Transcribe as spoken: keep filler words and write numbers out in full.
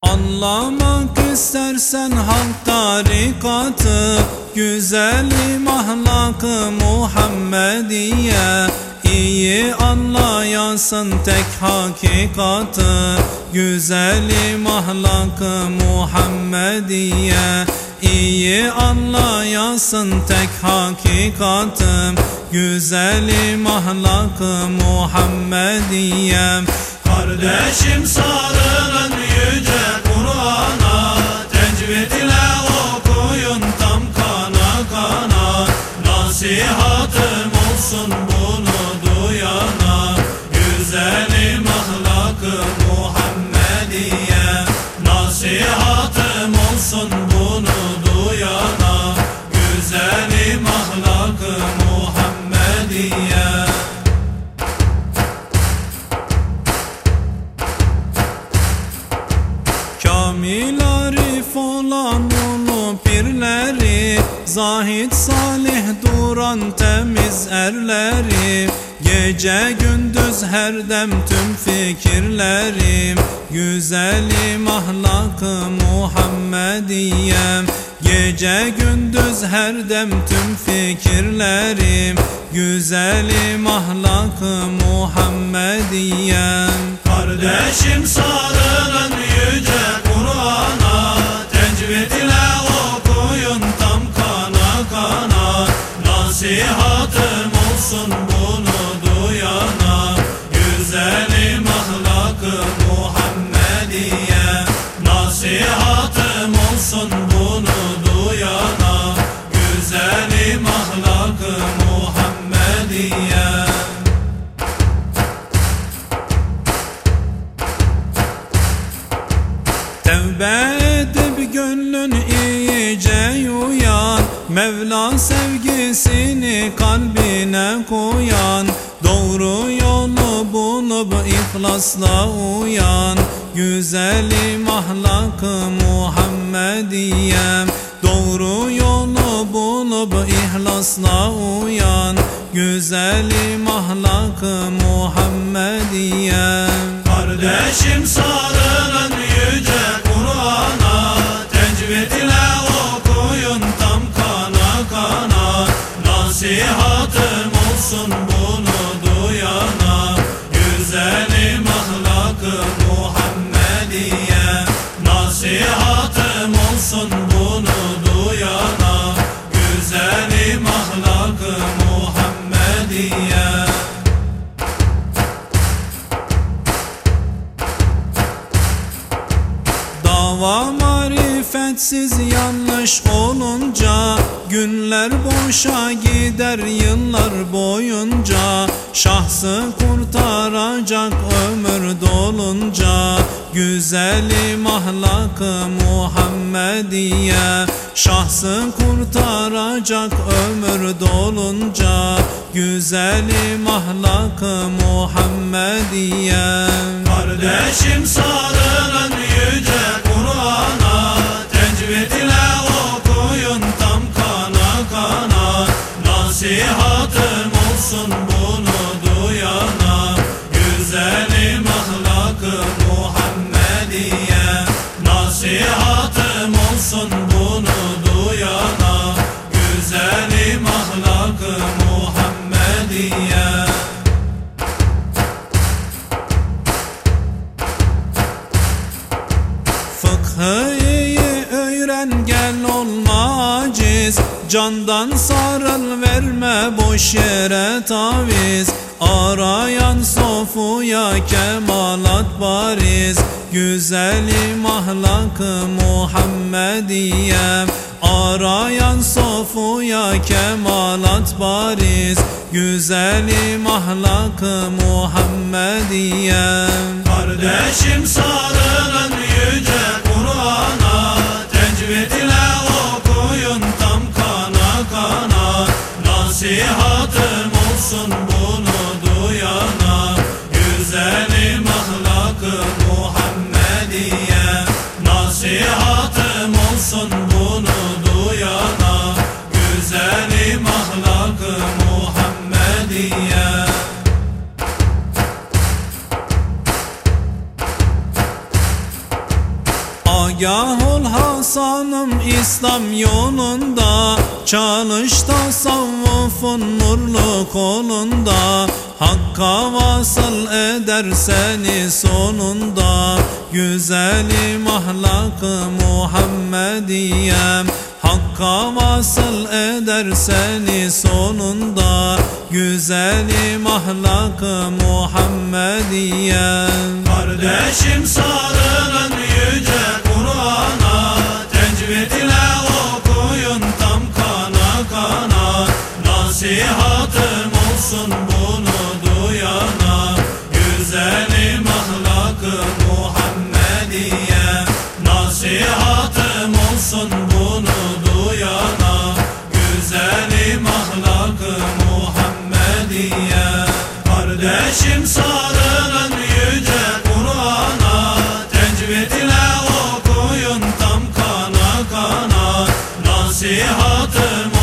Anlamak istersen hak tarikatı, güzelim ahlakı Muhammediye. İyi anlayasın tek hakikatı, güzelim ahlakı Muhammediye. İyi anlayasın tek hakikatı, güzelim ahlakı Muhammediye. Kardeşim sarılın yüce Kur'an'a, tecvid ile okuyun tam kana kana. Nasihatım olsun bunu duyana, güzelim ahlakı Muhammediye. Nasihatım olsun bunu duyana, güzelim ahlakı Muhammediye. Kamil arif olan ulu pirleri, zahid salih duran temiz erleri. Gece gündüz her dem tüm fikirlerim, güzelim ahlakı Muhammediye. Gece gündüz her dem tüm fikirlerim, güzelim ahlakı Muhammediye. Kardeşim sarılın yüce Kur'an'a, tecvid ile okuyun tam kana kana. Nasihatım olsun bunu duyana, güzelim ahlakı Muhammediye. Nasihatım olsun bunu duyana, güzelim ahlakı Muhammediye. Tevbe edip gönlün iyice uyan, Mevla sevgisini kalbine koyan. Doğru yolu bulup ihlasla uyan, güzelim ahlakı Muhammediye. Doğru yolu bulup ihlasla uyan, güzelim ahlakı Muhammediye. Kardeşim sarılın yüce Kur'an'a, tecvid ile okuyun tam kana kana. Nasihatım olsun bunu duyana, güzelim ahlakı Muhammediye. Nasihatım olsun bunu duyana, güzelim ahlakı Muhammediye. Dava marifetsiz yanlış olunca, günler boşa gider yıllar boyunca. Şahsı kurtaracak ömür dolunca, güzelim ahlakı Muhammediye. Şahsı kurtaracak ömür dolunca, güzelim ahlakı Muhammediye. Kardeşim sarılın yüce Kur'an'a, tecvid ile okuyun tam kana kana. Nasihatım olsun bunu duyana, güzelim ahlakı Muhammediye. Nasihatım olsun bunu duyana, güzelim ahlakı Muhammediye. Fıkhı iyi öğren gel olma aciz, candan sarıl verme boş yere taviz. Arayan sofuya kemalat bariz, güzelim ahlakı Muhammediye. Arayan sofuya kemalat bariz, güzelim ahlakı Muhammediye. Kardeşim sarılın yüce Kur'an'a, tecvid ile okuyun tam kana kana. Nasihatım olsun bunu duyana, güzelim ahlakı Muhammediye. Nasihatım olsun bunu duyana, güzelim ahlakı Muhammediye. Agah ol Hasan'ım İslam yolunda, çalış tasavvufun nurlu kolunda. Hakka vasıl eder seni sonunda, güzelim ahlak-ı Muhammediyem. Hakka vasıl eder seni sonunda, güzelim ahlak-ı Muhammediyem. Kardeşim sarılın yüce Kur'an'a, tecvid ile okuyun tam kana kana. Nasihatım olsun bunu duyana, güzelim ahlak-ı Muhammediyem. Nasihatım olsun bunu duyana, güzelim ahlak-ı Muhammediyem. Kardeşim sarılın yüce Kur'an'a, tecvid ile okuyun tam kana kana. Nasihatım